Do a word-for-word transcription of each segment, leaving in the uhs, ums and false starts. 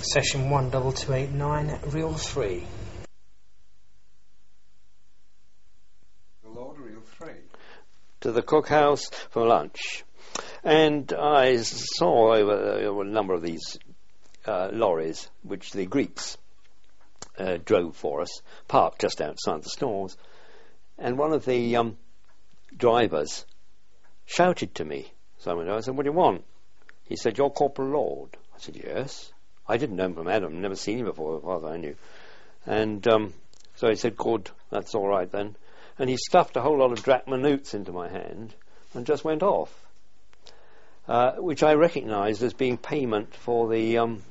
Session one double two eight nine, reel three. The Lord, reel three. To the cookhouse for lunch. And I saw over a number of these uh, lorries, which the Greeks uh, drove for us, parked just outside the stores. And one of the um, drivers shouted to me. So I said, "What do you want?" He said, "You're Corporal Lord." I said, "Yes." I didn't know him from Adam, never seen him before, as far as I knew. And um, so he said, "Good, that's all right then." And he stuffed a whole lot of drachma newts into my hand and just went off, uh, which I recognised as being payment for the um,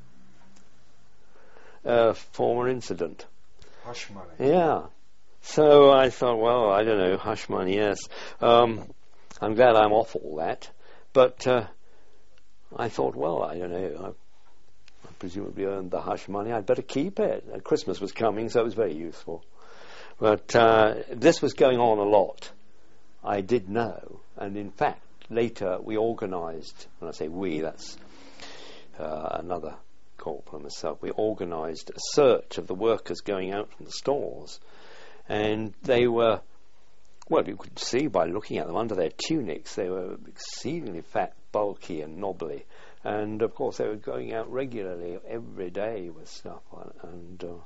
uh, former incident. Hush money. Yeah. So I thought, well, I don't know, hush money, yes. Um, I'm glad I'm off all that. But uh, I thought, well, I don't know, I, I presumably earned the hush money. I'd better keep it. Uh, Christmas was coming, so it was very useful. But uh, this was going on a lot. I did know. And in fact, later we organised, when I say we, that's uh, another corporal and myself, we organised a search of the workers going out from the stores. And they were, well, you could see by looking at them under their tunics, they were exceedingly fat, bulky and knobbly. And of course they were going out regularly every day with stuff. And uh,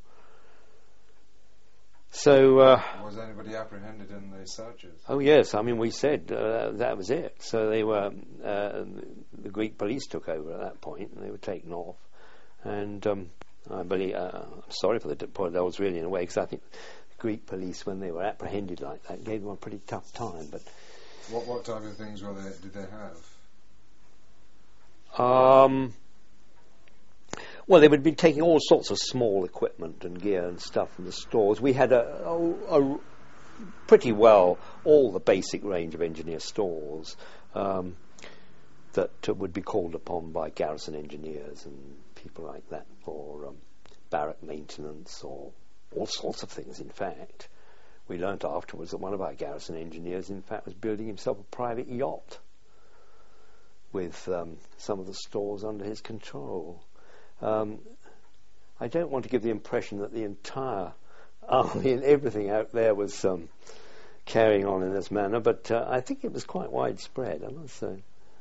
so... Uh, was anybody apprehended in the searches? Oh yes, I mean we said uh, that was it. So they were, uh, the Greek police took over at that point and they were taken off. And um, I believe, uh, I'm sorry for the point, that was really in a way, because I think Greek police, when they were apprehended like that, gave them a pretty tough time. But what what type of things were they? Did they have? Um. Well, they would be taking all sorts of small equipment and gear and stuff from the stores. We had a, a, a pretty well all the basic range of engineer stores um, that uh, would be called upon by garrison engineers and people like that for um, barrack maintenance or all sorts of things, in fact. We learnt afterwards that one of our garrison engineers, in fact, was building himself a private yacht with um, some of the stores under his control. Um, I don't want to give the impression that the entire army and everything out there was um, carrying on in this manner, but uh, I think it was quite widespread, I must say.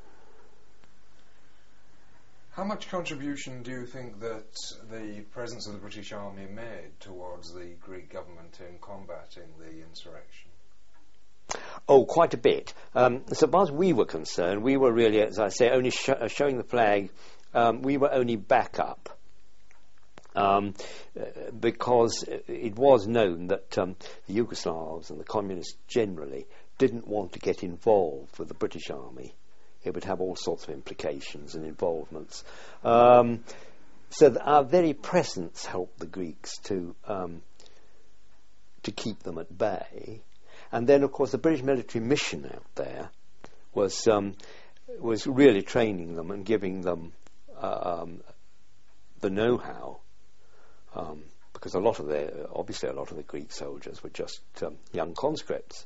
How much contribution do you think that the presence of the British Army made towards the Greek government in combating the insurrection? Oh, quite a bit. Um, so far as we were concerned, we were really, as I say, only sh- uh, showing the flag. Um, we were only backup um, uh, because it was known that um, the Yugoslavs and the communists generally didn't want to get involved with the British Army. It would have all sorts of implications and involvements. Um, so that our very presence helped the Greeks to um, to keep them at bay. And then, of course, the British military mission out there was um, was really training them and giving them um, the know-how, um, because a lot of the obviously a lot of the Greek soldiers were just um, young conscripts.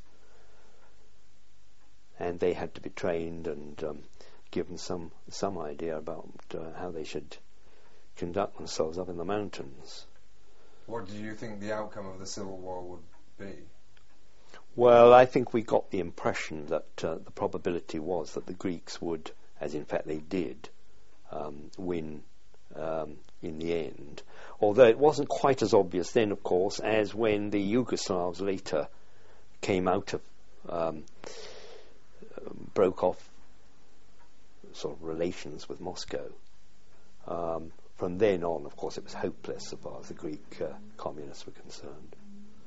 And they had to be trained and um, given some some idea about uh, how they should conduct themselves up in the mountains. What do you think the outcome of the Civil War would be? Well, I think we got the impression that uh, the probability was that the Greeks would, as in fact they did, um, win um, in the end. Although it wasn't quite as obvious then, of course, as when the Yugoslavs later came out of... Um, broke off sort of relations with Moscow. Um, from then on, of course, it was hopeless as far as the Greek uh, communists were concerned.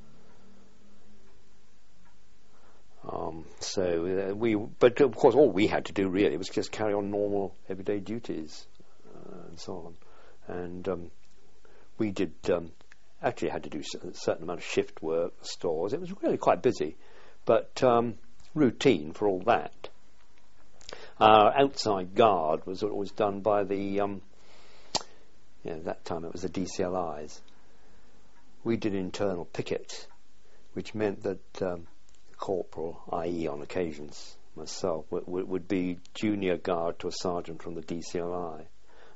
Um, so uh, we, but of course, all we had to do really was just carry on normal everyday duties uh, and so on. And um, we did um, actually had to do a certain amount of shift work, stores. It was really quite busy, but um, routine for all that. Our outside guard was always done by the, um, you know, that time it was the D C L Is. We did internal picket, which meant that um, the corporal, that is on occasions myself, w- w- would be junior guard to a sergeant from the D C L I.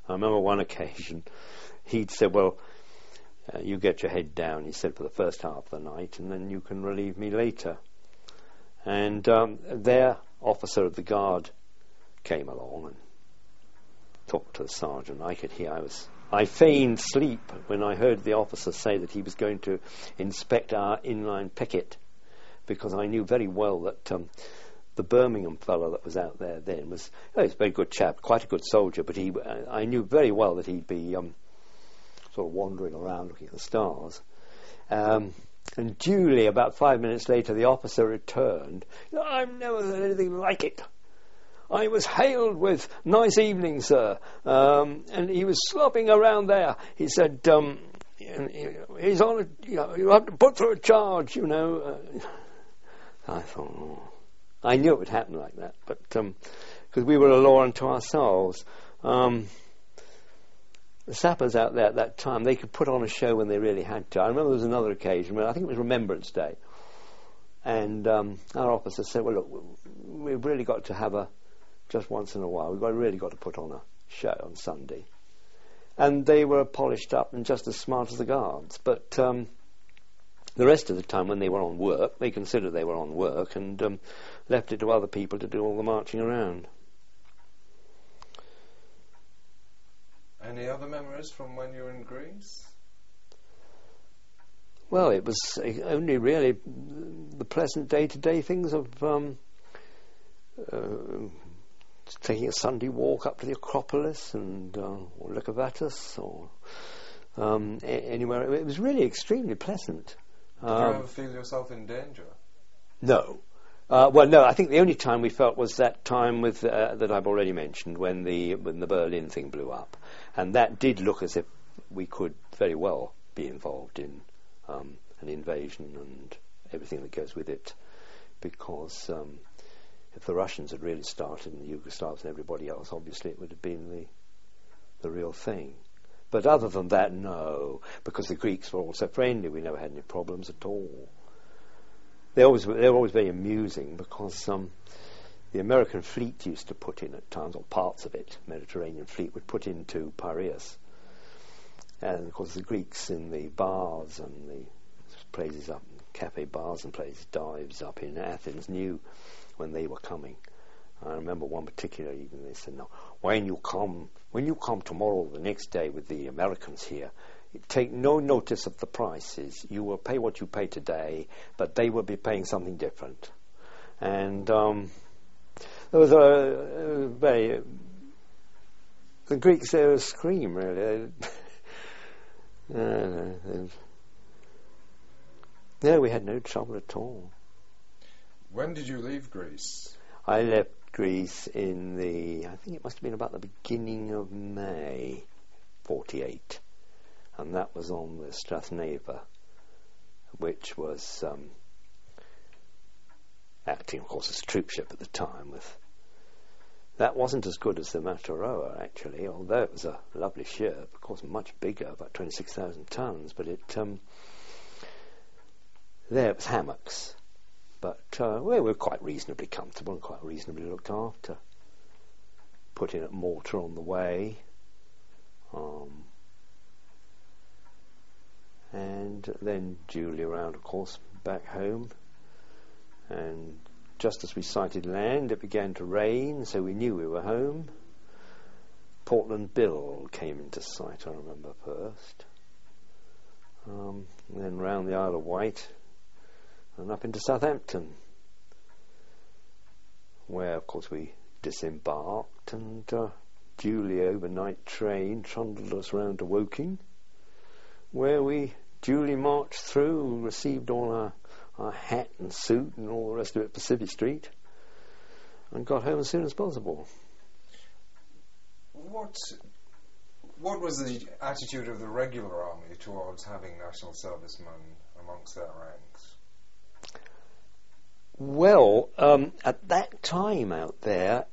I remember one occasion he'd said, well, uh, you get your head down, he said, for the first half of the night, and then you can relieve me later. And um, their officer of the guard came along and talked to the sergeant. I could hear I was... I feigned sleep when I heard the officer say that he was going to inspect our inline picket, because I knew very well that um, the Birmingham fellow that was out there then was, oh, he's a very good chap, quite a good soldier, but he, uh, I knew very well that he'd be um, sort of wandering around looking at the stars. Um, and duly, about five minutes later, the officer returned. I've never heard anything like it. I was hailed with, nice evening, sir, um, and he was slopping around there. He said, um, he's on a, you know, you have to put through a charge, you know. Uh, I thought, oh. I knew it would happen like that, but because um, we were a law unto ourselves. Um, the sappers out there at that time, they could put on a show when they really had to. I remember there was another occasion when I think it was Remembrance Day, and um, our officer said, well, look, we've really got to have a, just once in a while, we've got, really got to put on a show on Sunday. And they were polished up and just as smart as the guards. But um, the rest of the time when they were on work, they considered they were on work and um, left it to other people to do all the marching around. Any other memories from when you were in Greece? Well, it was only really the pleasant day-to-day things of... Um, uh, taking a Sunday walk up to the Acropolis and uh, or Lycurgus or um, a- anywhere. It was really extremely pleasant. Did um, you ever feel yourself in danger? No. Uh, well, no. I think the only time we felt was that time with uh, that I've already mentioned, when the when the Berlin thing blew up, and that did look as if we could very well be involved in um, an invasion and everything that goes with it, because. Um, If the Russians had really started, and the Yugoslavs and everybody else, obviously it would have been the the real thing. But other than that, no, because the Greeks were also friendly. We never had any problems at all. They always they were always very amusing, because um, the American fleet used to put in at times, or parts of it, Mediterranean fleet would put into Piraeus, and of course the Greeks in the bars and the places up, cafe bars and places, dives up in Athens knew when they were coming. I remember one particular evening they said, no, when you come when you come tomorrow, the next day, with the Americans here, take no notice of the prices. You will pay what you pay today, but they will be paying something different. And um, there was a, a very... Uh, the Greeks, they were a scream, really. uh, no, we had no trouble at all. When did you leave Greece? I left Greece in the, I think it must have been about the beginning of May, forty-eight. And that was on the Strathneva, which was um, acting, of course, as a troop ship at the time. With That wasn't as good as the Mataroa, actually, although it was a lovely ship, of course, much bigger, about twenty-six thousand tons, but it, um, there it was hammocks. But uh, we were quite reasonably comfortable and quite reasonably looked after. Put in at Malta on the way. Um, and then duly around, of course, back home. And just as we sighted land, it began to rain, so we knew we were home. Portland Bill came into sight, I remember, first. Um, and then round the Isle of Wight, and up into Southampton, where, of course, we disembarked, and uh, duly overnight train trundled us round to Woking, where we duly marched through, received all our, our hat and suit and all the rest of it, Pacific Street, and got home as soon as possible. What what was the attitude of the regular army towards having national servicemen amongst their ranks? Well, um, at that time out there,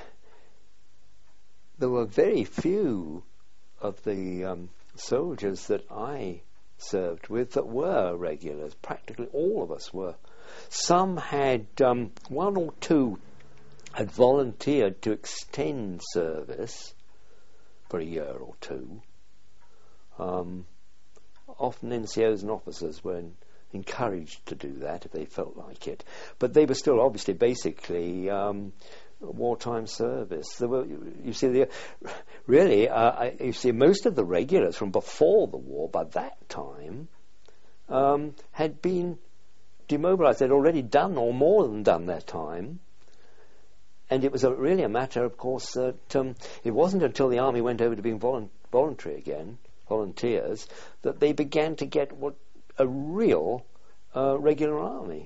there were very few of the um, soldiers that I served with that were regulars. Practically all of us were. Some had, um, one or two had volunteered to extend service, for a year or two. Um, often N C Os and officers were in, encouraged to do that if they felt like it, but they were still obviously basically um, wartime service. There were, you, you see, the, really, uh, I, you see, most of the regulars from before the war, by that time, um, had been demobilised. They'd already done, or more than done, their time. And it was a, really a matter, of course, that um, it wasn't until the army went over to being volu- voluntary again, volunteers, that they began to get what a real uh, regular army.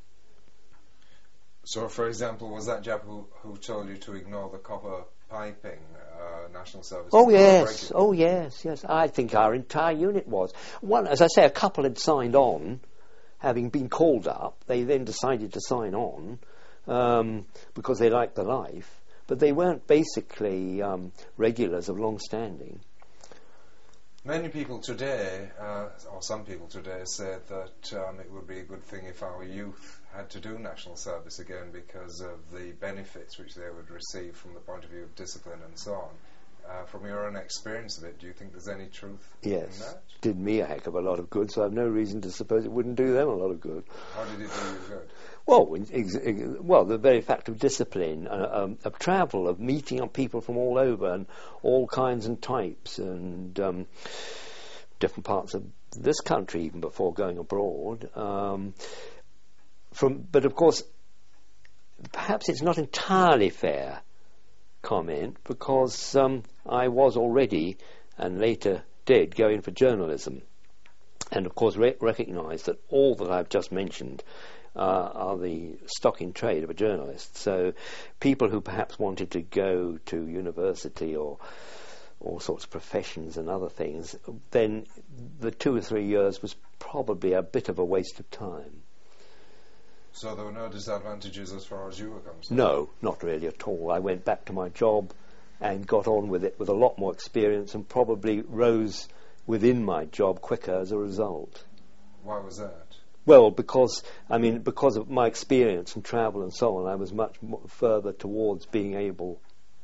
So, for example, was that chap who, who told you to ignore the copper piping, uh, national service? Oh yes, oh yes, yes. I think our entire unit was. One, as I say, a couple had signed on, having been called up. They then decided to sign on um, because they liked the life, but they weren't basically um, regulars of long standing. Many people today, uh, or some people today, say that um, it would be a good thing if our youth had to do national service again because of the benefits which they would receive from the point of view of discipline and so on. Uh, from your own experience of it, do you think there's any truth yes. in that? Did me a heck of a lot of good, so I've no reason to suppose it wouldn't do them a lot of good. How did it do you good? Well, ex- ex- well, the very fact of discipline, uh, um, of travel, of meeting up people from all over and all kinds and types and um, different parts of this country, even before going abroad. Um, from, but of course, perhaps it's not entirely fair comment because um, I was already, and later did, go in for journalism, and of course re- recognise that all that I've just mentioned Uh, are the stock in trade of a journalist. So people who perhaps wanted to go to university or all sorts of professions and other things, then the two or three years was probably a bit of a waste of time. So there were no disadvantages as far as you were concerned? No, not really at all. I went back to my job and got on with it with a lot more experience and probably rose within my job quicker as a result. Why was that? Well, because, I mean, because of my experience and travel and so on, I was much more further towards being able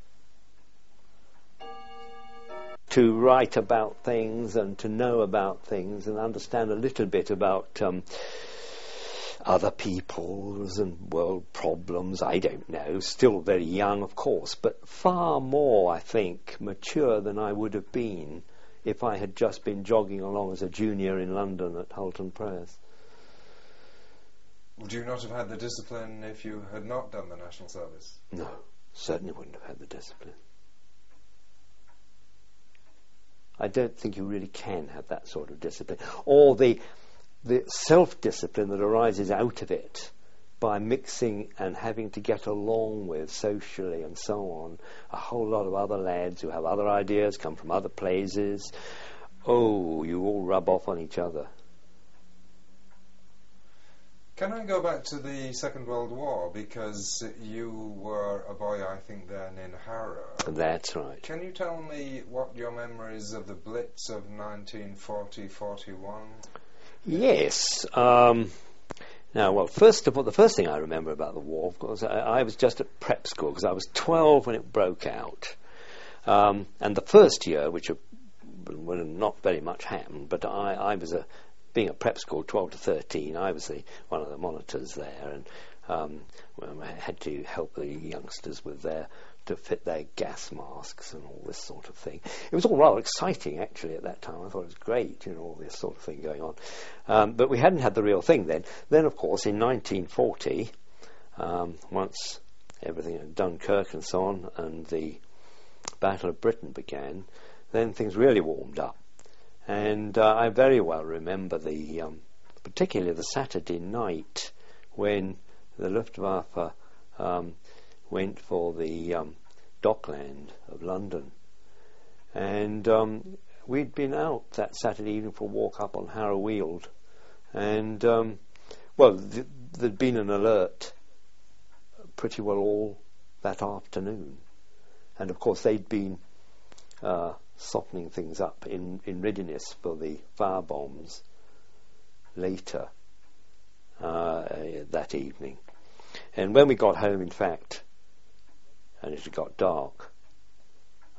to write about things and to know about things and understand a little bit about um, other peoples and world problems. I don't know, still very young, of course, but far more, I think, mature than I would have been if I had just been jogging along as a junior in London at Hulton Press. Would you not have had the discipline if you had not done the national service? No, certainly wouldn't have had the discipline. I don't think you really can have that sort of discipline. Or the the self-discipline that arises out of it by mixing and having to get along with socially and so on a whole lot of other lads who have other ideas, come from other places. Oh, you all rub off on each other. Can I go back to the Second World War, because you were a boy, I think, then in Harrow. That's right. Can you tell me what your memories of the Blitz of nineteen forty forty-one? Yes. Um, now, well, first of all, the first thing I remember about the war, of course, I, I was just at prep school, because I was twelve when it broke out. Um, and the first year, which well, not very much happened, but I, I was a... being at prep school, twelve to thirteen, I was the, one of the monitors there, and um, well, I had to help the youngsters with their to fit their gas masks and all this sort of thing. It was all rather exciting, actually, at that time. I thought it was great, you know, all this sort of thing going on. Um, but we hadn't had the real thing then. Then, of course, in nineteen forty, um, once everything at Dunkirk and so on, and the Battle of Britain began, then things really warmed up. And uh, I very well remember the, um, particularly the Saturday night when the Luftwaffe um, went for the um, Dockland of London. And um, we'd been out that Saturday evening for a walk up on Harrow Weald. And, um, well, th- there'd been an alert pretty well all that afternoon. And, of course, they'd been... Uh, softening things up in, in readiness for the fire bombs later uh, that evening. And when we got home, in fact, and it got dark,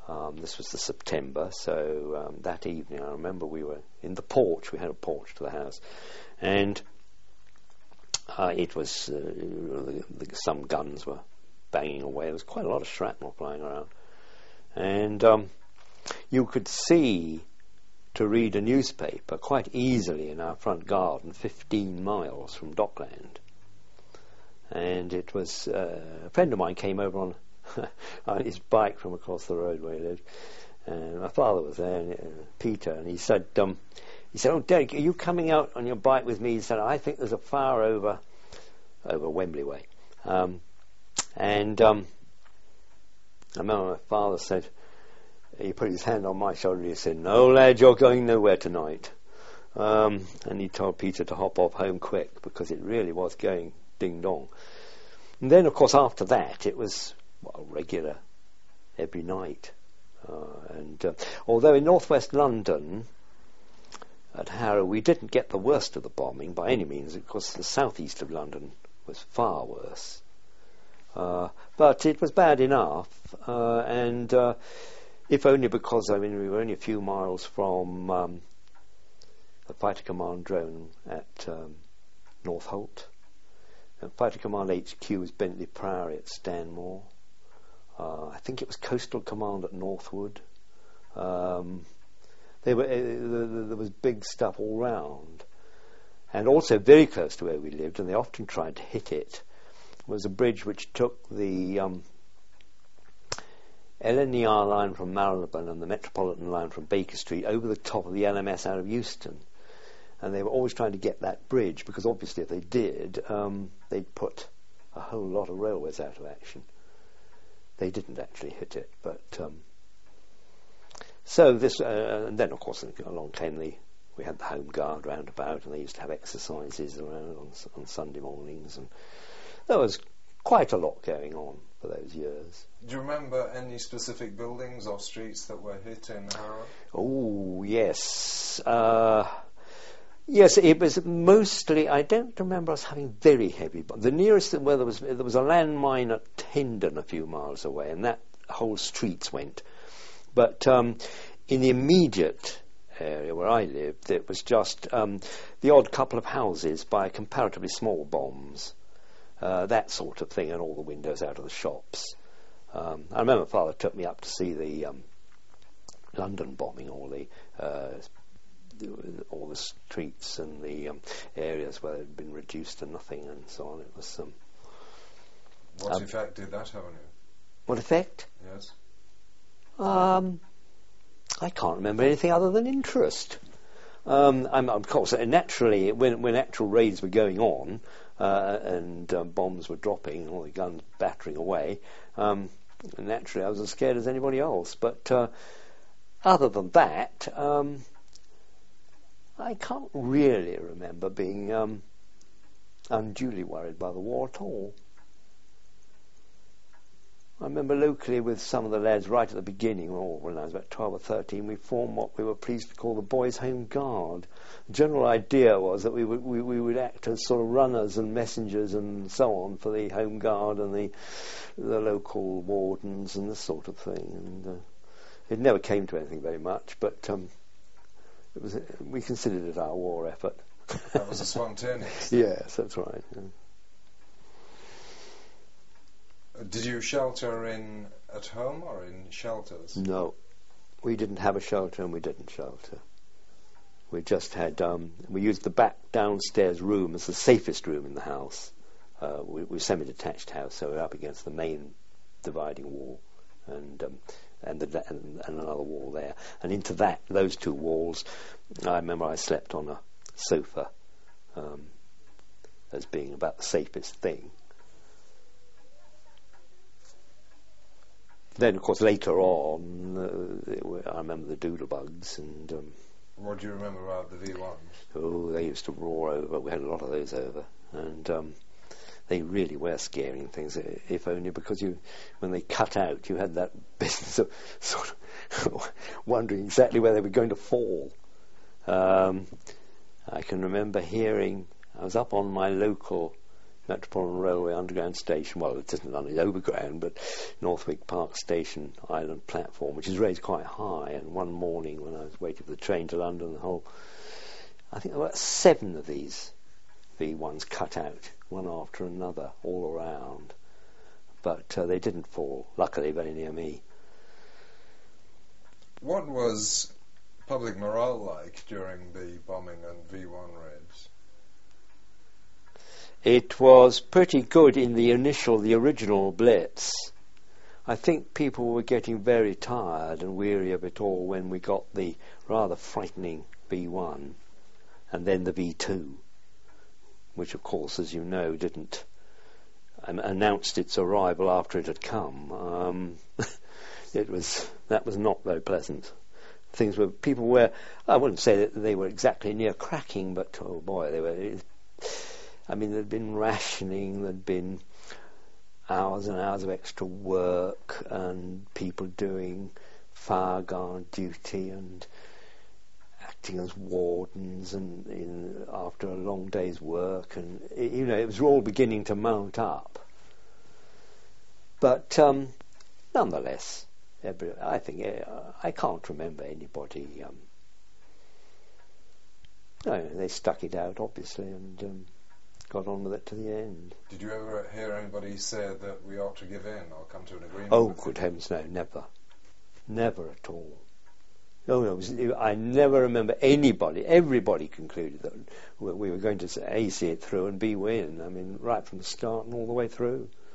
Um, this was the September, so um, that evening I remember we were in the porch. We had a porch to the house, and uh, it was uh, the, the, some guns were banging away. There was quite a lot of shrapnel flying around, and um, you could see to read a newspaper quite easily in our front garden, fifteen miles from Dockland. And it was uh, a friend of mine came over on on his bike from across the road where he lived, and my father was there, and, uh, Peter, and he said, um, he said, "Oh, Derek, are you coming out on your bike with me?" He said, "I think there's a fire over over Wembley way." Um, and um, I remember my father said, he put his hand on my shoulder and he said, "No, lad, you're going nowhere tonight." Um, and he told Peter to hop off home quick, because it really was going ding-dong. And then, of course, after that, it was well, regular every night. Uh, and uh, although in northwest London, at Harrow, we didn't get the worst of the bombing by any means. Of course, the southeast of London was far worse. Uh, but it was bad enough, uh, and uh, if only because, I mean, we were only a few miles from um, the Fighter Command drone at um, Northolt. And Fighter Command H Q was Bentley Priory at Stanmore. Uh, I think it was Coastal Command at Northwood. Um, they were, uh, there was big stuff all round. And also very close to where we lived, and they often tried to hit it, was a bridge which took the um, L N E R line from Marylebone and the Metropolitan line from Baker Street over the top of the L M S out of Euston. And they were always trying to get that bridge, because obviously if they did, um, they'd put a whole lot of railways out of action. They didn't actually hit it, but um, so this, uh, and then of course along came the, we had the Home Guard roundabout, and they used to have exercises around on, on Sunday mornings, and there was quite a lot going on for those years. Do you remember any specific buildings or streets that were hit in Harrow? Oh, yes. Uh, yes, it was mostly, I don't remember us having very heavy, but the nearest where there was, there was a landmine at Hendon a few miles away, and that whole streets went. But um, in the immediate area where I lived, it was just um, the odd couple of houses by comparatively small bombs. Uh, that sort of thing, and all the windows out of the shops. Um, I remember Father took me up to see the um, London bombing, all the, uh, the all the streets and the um, areas where it had been reduced to nothing and so on. It was um, what um, effect did that have on you? What effect? Yes. Um, I can't remember anything other than interest. Um, I'm, of course, naturally, when when actual raids were going on, Uh, and um, bombs were dropping, all the guns battering away. Um, and naturally, I was as scared as anybody else. But uh, other than that, um, I can't really remember being um, unduly worried by the war at all. I remember locally with some of the lads right at the beginning, or when I was about twelve or thirteen, we formed what we were pleased to call the Boys' Home Guard. The general idea was that we would we, we would act as sort of runners and messengers and so on for the Home Guard and the the local wardens and this sort of thing. And uh, it never came to anything very much, but um, it was we considered it our war effort. That was a spontaneous. Yes, that's right. Yeah. Did you shelter in at home or in shelters? No, we didn't have a shelter, and we didn't shelter. We just had, um, we used the back downstairs room as the safest room in the house. Uh, we, we were a semi-detached house, so we were up against the main dividing wall, and um, and, the, and, and another wall there. And into that, those two walls, I remember I slept on a sofa um, as being about the safest thing. Then, of course, later on, uh, it were, I remember the doodlebugs and... Um, what do you remember about the V ones? Oh, they used to roar over. We had a lot of those over. And um, they really were scaring things, if only because you, when they cut out, you had that business of sort of wondering exactly where they were going to fall. Um, I can remember hearing... I was up on my local Metropolitan Railway Underground Station. Well, it isn't London, it's overground, but Northwick Park Station Island platform, which is raised quite high. And one morning when I was waiting for the train to London, the whole, I think there were seven of these V ones cut out, one after another, all around. But uh, they didn't fall, luckily, very near me. What was public morale like during the bombing and V one raids? It was pretty good in the initial, the original blitz. I think people were getting very tired and weary of it all when we got the rather frightening V one and then the V two, which of course, as you know, didn't um, announced its arrival after it had come. Um, it was that was not very pleasant. Things were people were I wouldn't say that they were exactly near cracking, but oh boy, they were. I mean, there'd been rationing, there'd been hours and hours of extra work, and people doing fire guard duty and acting as wardens, and in, after a long day's work, and it, you know, it was all beginning to mount up. But um, nonetheless, every, I think uh, I can't remember anybody. Um, no, they stuck it out, obviously, and. Um, got on with it to the end. Did you ever hear anybody say that we ought to give in or come to an agreement? Oh, with good it? heavens, no, never. Never at all. No, no, it was, I never remember anybody, everybody concluded that we were going to A, see it through, and B, win. I mean, right from the start and all the way through.